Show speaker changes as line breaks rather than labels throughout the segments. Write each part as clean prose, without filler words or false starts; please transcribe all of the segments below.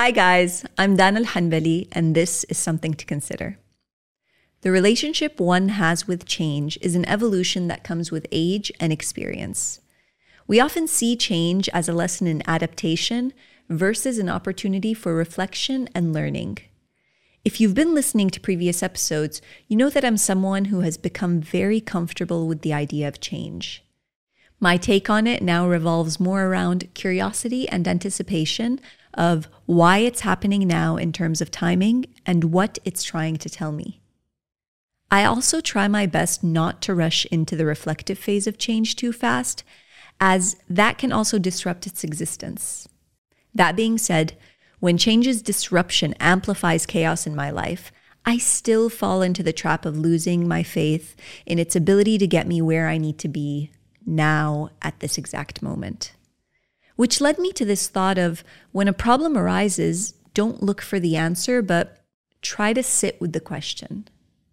Hi guys, I'm Dana Al-Hanbali, and this is Something to Consider. The relationship one has with change is an evolution that comes with age and experience. We often see change as a lesson in adaptation versus an opportunity for reflection and learning. If you've been listening to previous episodes, you know that I'm someone who has become very comfortable with the idea of change. My take on it now revolves more around curiosity and anticipation of why it's happening now in terms of timing and what it's trying to tell me. I also try my best not to rush into the reflective phase of change too fast, as that can also disrupt its existence. That being said, when change's disruption amplifies chaos in my life, I still fall into the trap of losing my faith in its ability to get me where I need to be now at this exact moment. Which led me to this thought of when a problem arises, don't look for the answer, but try to sit with the question.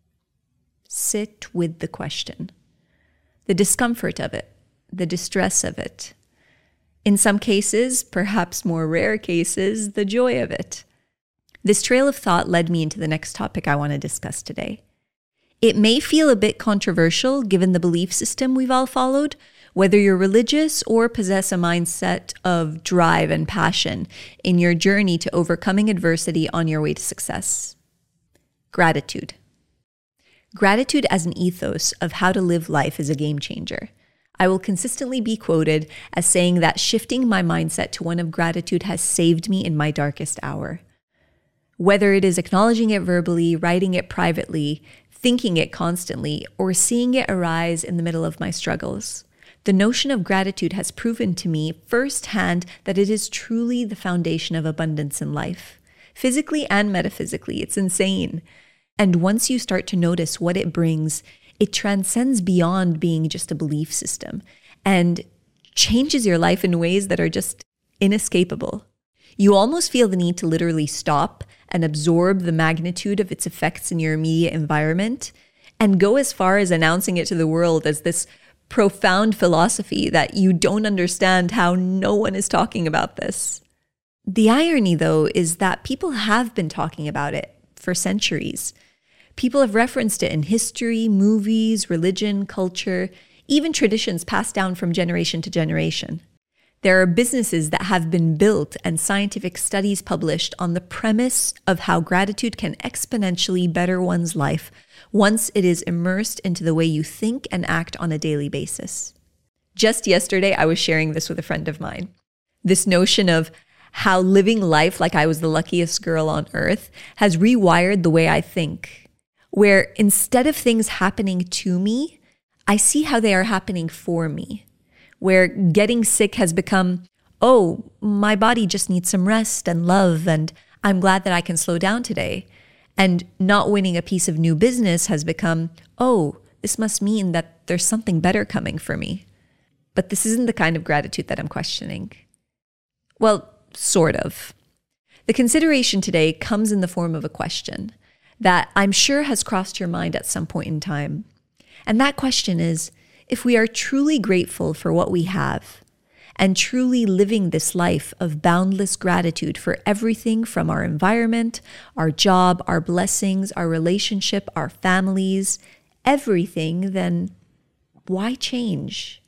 Sit with the question. The discomfort of it, the distress of it. In some cases, perhaps more rare cases, the joy of it. This trail of thought led me into the next topic I want to discuss today. It may feel a bit controversial given the belief system we've all followed, whether you're religious or possess a mindset of drive and passion in your journey to overcoming adversity on your way to success. Gratitude. Gratitude as an ethos of how to live life is a game changer. I will consistently be quoted as saying that shifting my mindset to one of gratitude has saved me in my darkest hour. Whether it is acknowledging it verbally, writing it privately, thinking it constantly, or seeing it arise in the middle of my struggles. The notion of gratitude has proven to me firsthand that it is truly the foundation of abundance in life. Physically and metaphysically, it's insane. And once you start to notice what it brings, it transcends beyond being just a belief system and changes your life in ways that are just inescapable. You almost feel the need to literally stop and absorb the magnitude of its effects in your immediate environment and go as far as announcing it to the world as this profound philosophy that you don't understand how no one is talking about this. The irony, though, is that people have been talking about it for centuries. People have referenced it in history, movies, religion, culture, even traditions passed down from generation to generation. There are businesses that have been built and scientific studies published on the premise of how gratitude can exponentially better one's life once it is immersed into the way you think and act on a daily basis. Just yesterday, I was sharing this with a friend of mine. This notion of how living life like I was the luckiest girl on earth has rewired the way I think, where instead of things happening to me, I see how they are happening for me. Where getting sick has become, oh, my body just needs some rest and love, and I'm glad that I can slow down today. And not winning a piece of new business has become, oh, this must mean that there's something better coming for me. But this isn't the kind of gratitude that I'm questioning. Well, sort of. The consideration today comes in the form of a question that I'm sure has crossed your mind at some point in time. And that question is, if we are truly grateful for what we have and truly living this life of boundless gratitude for everything from our environment, our job, our blessings, our relationship, our families, everything, then why change?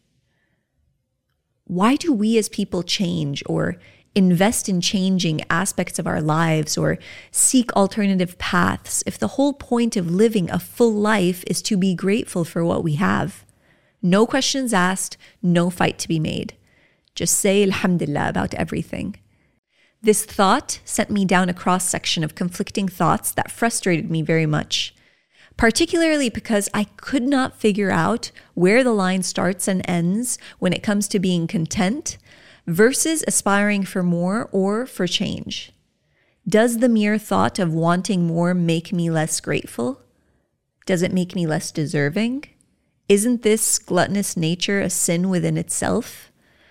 Why do we as people change or invest in changing aspects of our lives or seek alternative paths if the whole point of living a full life is to be grateful for what we have? No questions asked, no fight to be made. Just say Alhamdulillah about everything. This thought sent me down a cross-section of conflicting thoughts that frustrated me very much, particularly because I could not figure out where the line starts and ends when it comes to being content versus aspiring for more or for change. Does the mere thought of wanting more make me less grateful? Does it make me less deserving? Isn't this gluttonous nature a sin within itself?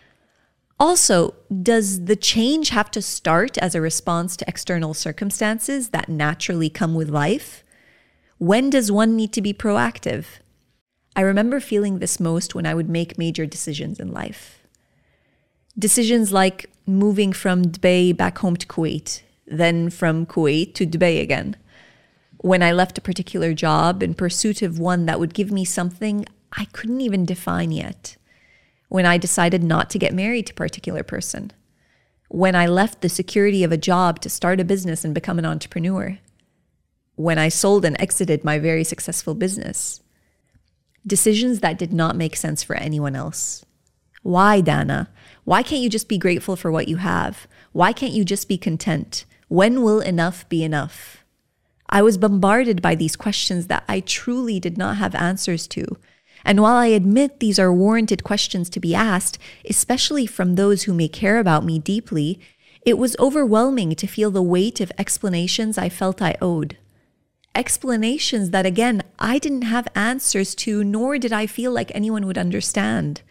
Also, does the change have to start as a response to external circumstances that naturally come with life? When does one need to be proactive? I remember feeling this most when I would make major decisions in life. Decisions like moving from Dubai back home to Kuwait, then from Kuwait to Dubai again. When I left a particular job in pursuit of one that would give me something I couldn't even define yet. When I decided not to get married to a particular person. When I left the security of a job to start a business and become an entrepreneur. When I sold and exited my very successful business. Decisions that did not make sense for anyone else. Why, Dana? Why can't you just be grateful for what you have? Why can't you just be content? When will enough be enough? I was bombarded by these questions that I truly did not have answers to. And while I admit these are warranted questions to be asked, especially from those who may care about me deeply, it was overwhelming to feel the weight of explanations I felt I owed. Explanations that, again, I didn't have answers to, nor did I feel like anyone would understand.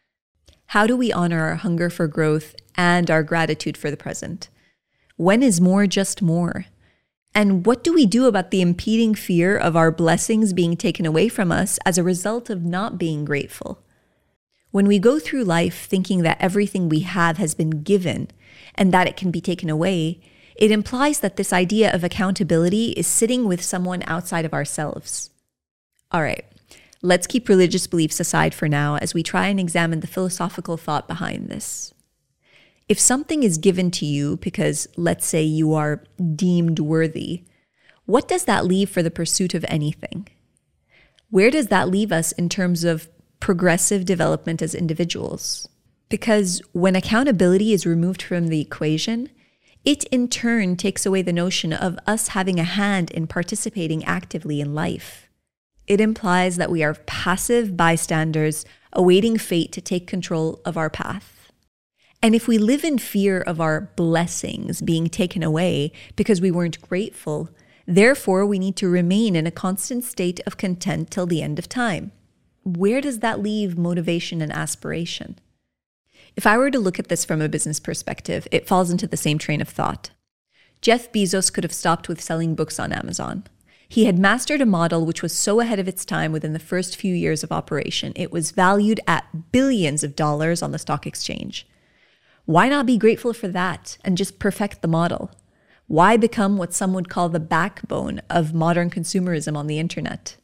How do we honor our hunger for growth and our gratitude for the present? When is more just more? And what do we do about the impeding fear of our blessings being taken away from us as a result of not being grateful? When we go through life thinking that everything we have has been given and that it can be taken away, it implies that this idea of accountability is sitting with someone outside of ourselves. All right, let's keep religious beliefs aside for now as we try and examine the philosophical thought behind this. If something is given to you because, let's say, you are deemed worthy, what does that leave for the pursuit of anything? Where does that leave us in terms of progressive development as individuals? Because when accountability is removed from the equation, it in turn takes away the notion of us having a hand in participating actively in life. It implies that we are passive bystanders awaiting fate to take control of our path. And if we live in fear of our blessings being taken away because we weren't grateful, therefore we need to remain in a constant state of content till the end of time. Where does that leave motivation and aspiration? If I were to look at this from a business perspective, it falls into the same train of thought. Jeff Bezos could have stopped with selling books on Amazon. He had mastered a model which was so ahead of its time within the first few years of operation. It was valued at billions of dollars on the stock exchange. Why not be grateful for that and just perfect the model? Why become what some would call the backbone of modern consumerism on the internet?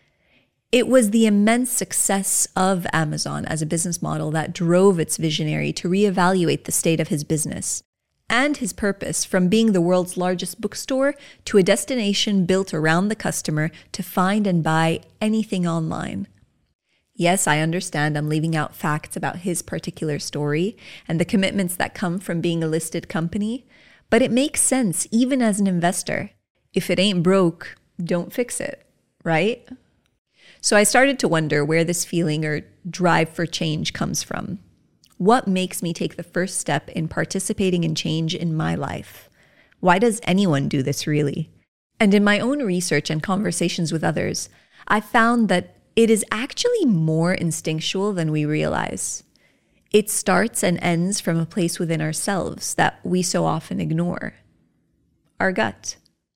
It was the immense success of Amazon as a business model that drove its visionary to reevaluate the state of his business and his purpose from being the world's largest bookstore to a destination built around the customer to find and buy anything online. Yes, I understand I'm leaving out facts about his particular story and the commitments that come from being a listed company, but it makes sense even as an investor. If it ain't broke, don't fix it, right? So I started to wonder where this feeling or drive for change comes from. What makes me take the first step in participating in change in my life? Why does anyone do this really? And in my own research and conversations with others, I found that it is actually more instinctual than we realize. It starts and ends from a place within ourselves that we so often ignore. Our gut.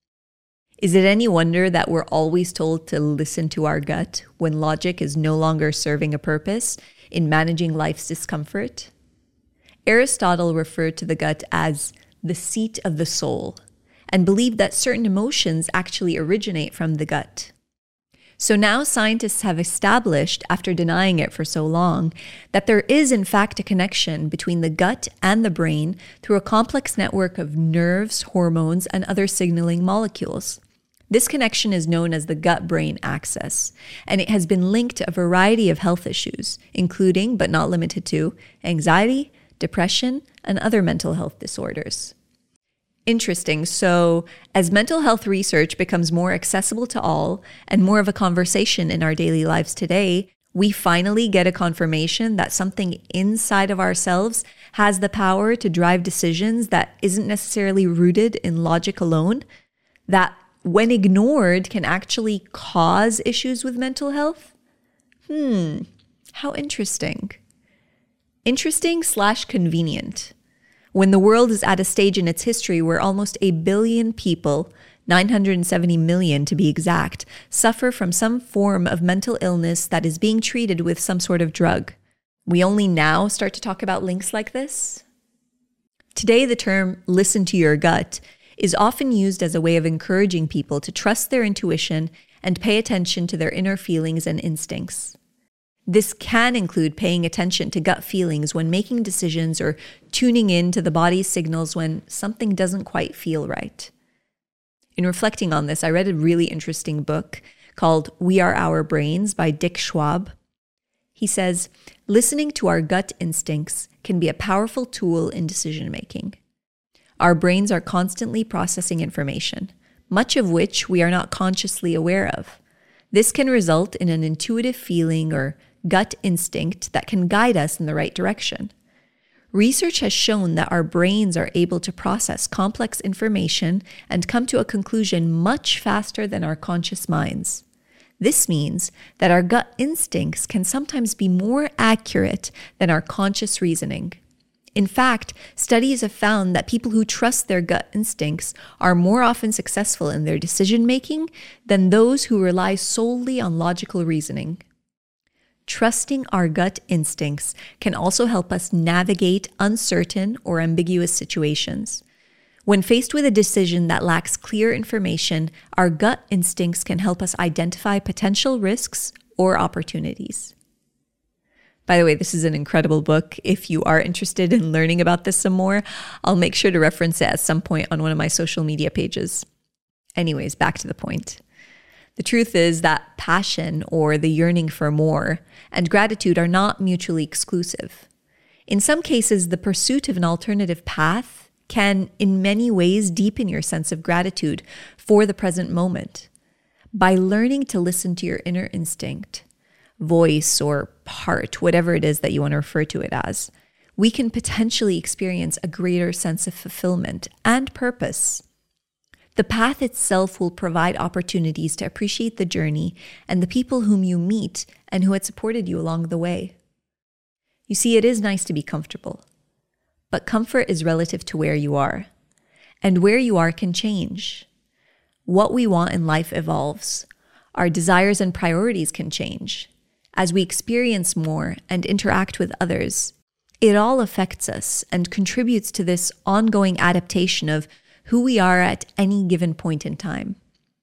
Is it any wonder that we're always told to listen to our gut when logic is no longer serving a purpose in managing life's discomfort? Aristotle referred to the gut as the seat of the soul and believed that certain emotions actually originate from the gut. So now scientists have established, after denying it for so long, that there is in fact a connection between the gut and the brain through a complex network of nerves, hormones, and other signaling molecules. This connection is known as the gut-brain axis, and it has been linked to a variety of health issues, including, but not limited to, anxiety, depression, and other mental health disorders. Interesting. So as mental health research becomes more accessible to all and more of a conversation in our daily lives today, we finally get a confirmation that something inside of ourselves has the power to drive decisions that isn't necessarily rooted in logic alone, that when ignored can actually cause issues with mental health? How interesting. Interesting/convenient. When the world is at a stage in its history where almost 1 billion people, 970 million to be exact, suffer from some form of mental illness that is being treated with some sort of drug. We only now start to talk about links like this? Today, the term listen to your gut is often used as a way of encouraging people to trust their intuition and pay attention to their inner feelings and instincts. This can include paying attention to gut feelings when making decisions or tuning in to the body's signals when something doesn't quite feel right. In reflecting on this, I read a really interesting book called We Are Our Brains by Dick Schwab. He says, listening to our gut instincts can be a powerful tool in decision making. Our brains are constantly processing information, much of which we are not consciously aware of. This can result in an intuitive feeling or gut instinct that can guide us in the right direction. Research has shown that our brains are able to process complex information and come to a conclusion much faster than our conscious minds. This means that our gut instincts can sometimes be more accurate than our conscious reasoning. In fact, studies have found that people who trust their gut instincts are more often successful in their decision-making than those who rely solely on logical reasoning. Trusting our gut instincts can also help us navigate uncertain or ambiguous situations. When faced with a decision that lacks clear information, our gut instincts can help us identify potential risks or opportunities. By the way, this is an incredible book. If you are interested in learning about this some more, I'll make sure to reference it at some point on one of my social media pages. Anyways, back to the point. The truth is that passion, or the yearning for more, and gratitude are not mutually exclusive. In some cases, the pursuit of an alternative path can, in many ways, deepen your sense of gratitude for the present moment. By learning to listen to your inner instinct, voice, or heart, whatever it is that you want to refer to it as, we can potentially experience a greater sense of fulfillment and purpose. The path itself will provide opportunities to appreciate the journey and the people whom you meet and who had supported you along the way. You see, it is nice to be comfortable, but comfort is relative to where you are, and where you are can change. What we want in life evolves. Our desires and priorities can change. As we experience more and interact with others, it all affects us and contributes to this ongoing adaptation of who we are at any given point in time.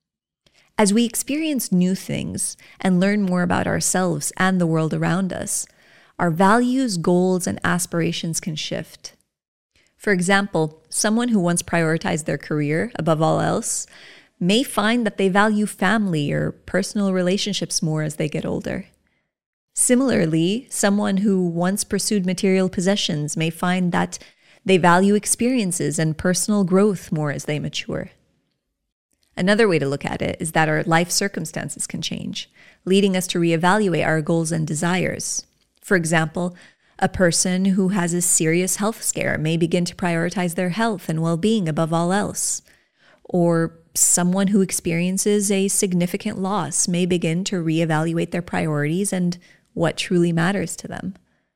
As we experience new things and learn more about ourselves and the world around us, our values, goals, and aspirations can shift. For example, someone who once prioritized their career above all else may find that they value family or personal relationships more as they get older. Similarly, someone who once pursued material possessions may find that they value experiences and personal growth more as they mature. Another way to look at it is that our life circumstances can change, leading us to reevaluate our goals and desires. For example, a person who has a serious health scare may begin to prioritize their health and well-being above all else. Or someone who experiences a significant loss may begin to reevaluate their priorities and what truly matters to them.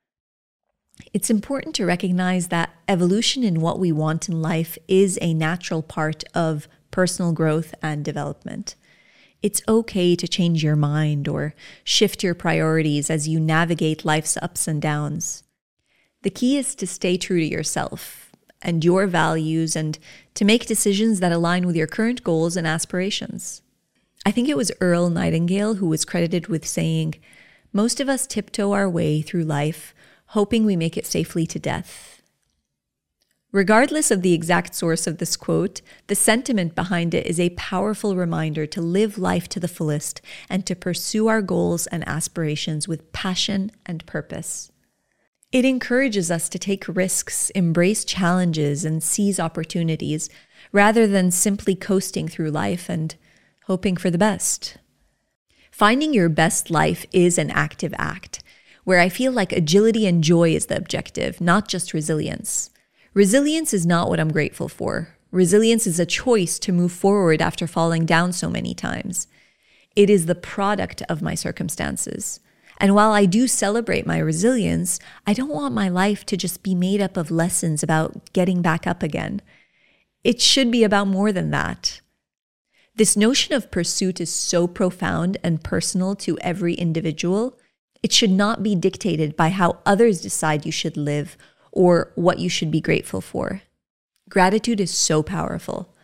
It's important to recognize that evolution in what we want in life is a natural part of personal growth and development. It's okay to change your mind or shift your priorities as you navigate life's ups and downs. The key is to stay true to yourself and your values and to make decisions that align with your current goals and aspirations. I think it was Earl Nightingale who was credited with saying, "Most of us tiptoe our way through life, hoping we make it safely to death." Regardless of the exact source of this quote, the sentiment behind it is a powerful reminder to live life to the fullest and to pursue our goals and aspirations with passion and purpose. It encourages us to take risks, embrace challenges, and seize opportunities, rather than simply coasting through life and hoping for the best. Finding your best life is an active act, where I feel like agility and joy is the objective, not just resilience. Resilience is not what I'm grateful for. Resilience is a choice to move forward after falling down so many times. It is the product of my circumstances. And while I do celebrate my resilience, I don't want my life to just be made up of lessons about getting back up again. It should be about more than that. This notion of pursuit is so profound and personal to every individual. It should not be dictated by how others decide you should live or what you should be grateful for. Gratitude is so powerful.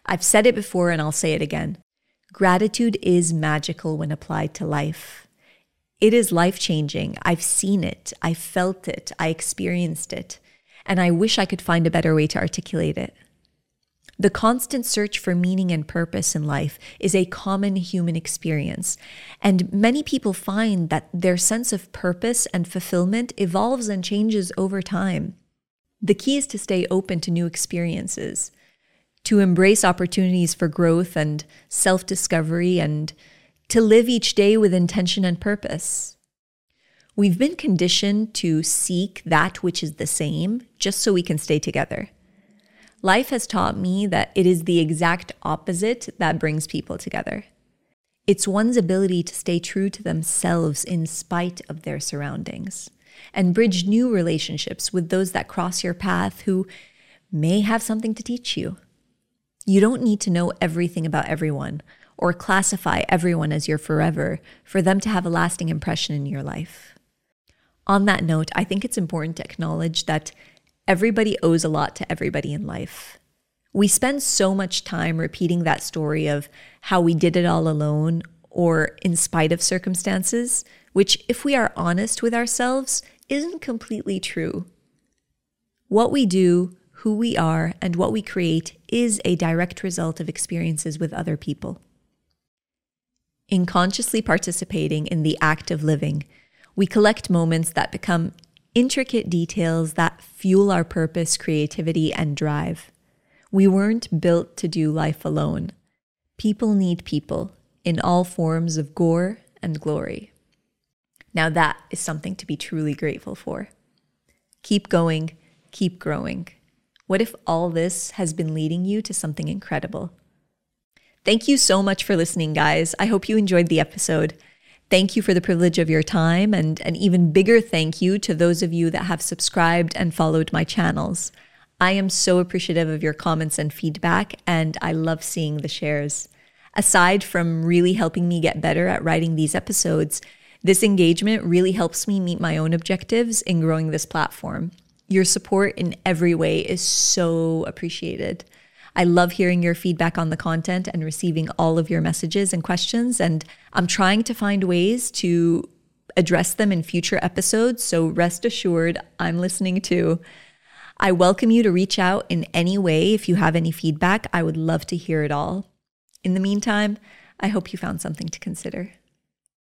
I've said it before and I'll say it again. Gratitude is magical when applied to life. It is life-changing. I've seen it. I felt it. I experienced it. And I wish I could find a better way to articulate it. The constant search for meaning and purpose in life is a common human experience. And many people find that their sense of purpose and fulfillment evolves and changes over time. The key is to stay open to new experiences, to embrace opportunities for growth and self-discovery, and to live each day with intention and purpose. We've been conditioned to seek that which is the same just so we can stay together. Life has taught me that it is the exact opposite that brings people together. It's one's ability to stay true to themselves in spite of their surroundings and bridge new relationships with those that cross your path who may have something to teach you. You don't need to know everything about everyone or classify everyone as your forever for them to have a lasting impression in your life. On that note, I think it's important to acknowledge that everybody owes a lot to everybody in life. We spend so much time repeating that story of how we did it all alone or in spite of circumstances, which, if we are honest with ourselves, isn't completely true. What we do, who we are, and what we create is a direct result of experiences with other people. In consciously participating in the act of living, we collect moments that become intricate details that fuel our purpose, creativity, and drive. We weren't built to do life alone. People need people in all forms of gore and glory. Now that is something to be truly grateful for. Keep going, keep growing. What if all this has been leading you to something incredible? Thank you so much for listening, guys. I hope you enjoyed the episode. Thank you for the privilege of your time, and an even bigger thank you to those of you that have subscribed and followed my channels. I am so appreciative of your comments and feedback, and I love seeing the shares. Aside from really helping me get better at writing these episodes, this engagement really helps me meet my own objectives in growing this platform. Your support in every way is so appreciated. I love hearing your feedback on the content and receiving all of your messages and questions, and I'm trying to find ways to address them in future episodes, so rest assured I'm listening too. I welcome you to reach out in any way if you have any feedback. I would love to hear it all. In the meantime, I hope you found something to consider.